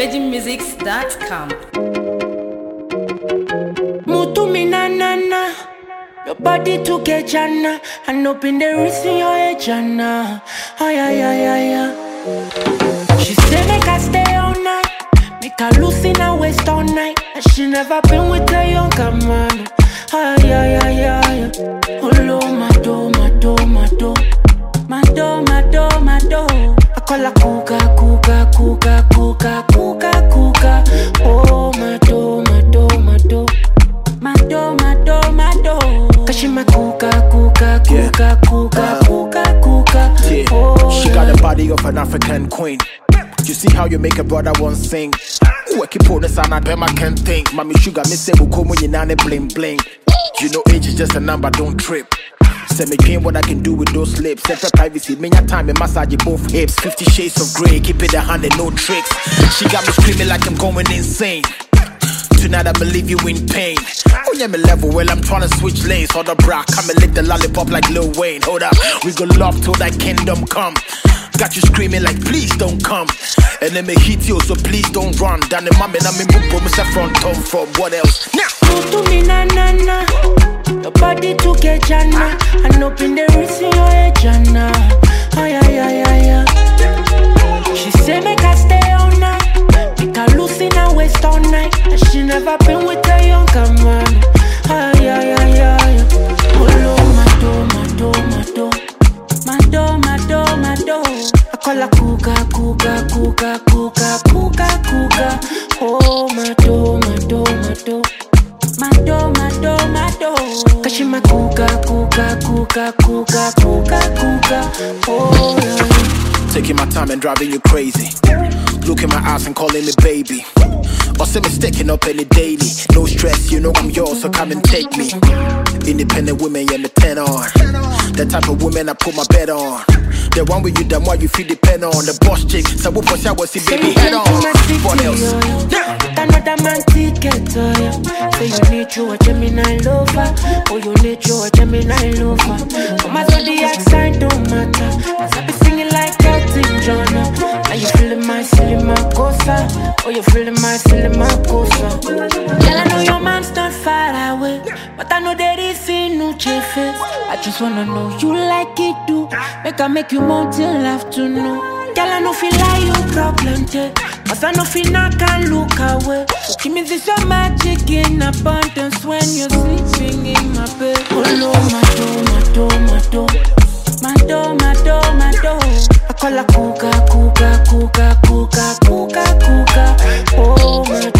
VeggieMusics.com. Mutumi na na na, nobody to get jana, and open the wrist in your head jana. Ay ay ay ay ay. She say make I stay all night, make her loose in her waist all night, and she never been with a younger man. Ay ay ay ay. Hello my do, my do, my do, my do, my do, my do. I call her kuka, kuka, kuka, kuka, kuka, kuka. Oh my do, my do, my do, my do, my do, my do. Cause she my kuka, kuka, kuka, kuka, kuka, kuka. Oh, she got the body of an African queen. You see how you make a brother one sing. Ooh, I keep on the sound, I can't think. Mommy sugar, me say, will come when you nane bling bling. You know age is just a number, don't trip. Send me dream what I can do with those lips. Separate privacy, me your time and massage both hips. 50 shades of grey, keep it 100, no tricks. She got me screaming like I'm going insane. Tonight I believe you in pain. Oh yeah, me level, well I'm tryna switch lanes. Hold up, bra, come and lick the lollipop like Lil Wayne. Hold up, we gon' love till that kingdom come. Got you screaming like please don't come. And then me hit you, so please don't run. Down the mama, I'm in boom, it's a front come from what else? Now, to me na na na, your body to get jana, and open the wrist in your head jana. Ay ay ay ay ay. She say make I stay all night, make her loose in her waist all night, and she never been with a younger man. Ay ay ay ay. Hello my do, my do, my do, my do, my do, my do. I call her kuka, kuka, kuka, kuka, kuka, kuka. Oh my do, my do, my do, my do, my do, my do. Cause she my kuka, kuka, kuka, kuka, kuka, kuka. Oh yeah. Taking my time and driving you crazy. Look in my eyes and calling me baby. Or say me sticking up any daily. No stress, you know I'm yours, so come and take me. Independent women, yeah, me 10 on. The type of woman I put my bed on. The one with you, the more you feel depend on. The boss chick, so what was I was see baby head on. What else? Another man ticket, so you need you a Gemini lover. Oh, you need you a Gemini lover. Oh, my zodiac sign don't matter. As I be singing like Elton John. Are you feeling my silly makosa? Oh, you feeling my silly makosa? Girl, I know your man's not far away, but I know there is no face. I just wanna know you like it too. Make you more till afternoon. Girl, I know feel like you problem, yeah. Cause I know feel I can't look away. So give me this your magic in abundance when you're sleeping in my bed. Oh no, my do, my do, my do, my do, my do, my do. I call her kuka, kuka, kuka, kuka, kuka, kuka. Oh my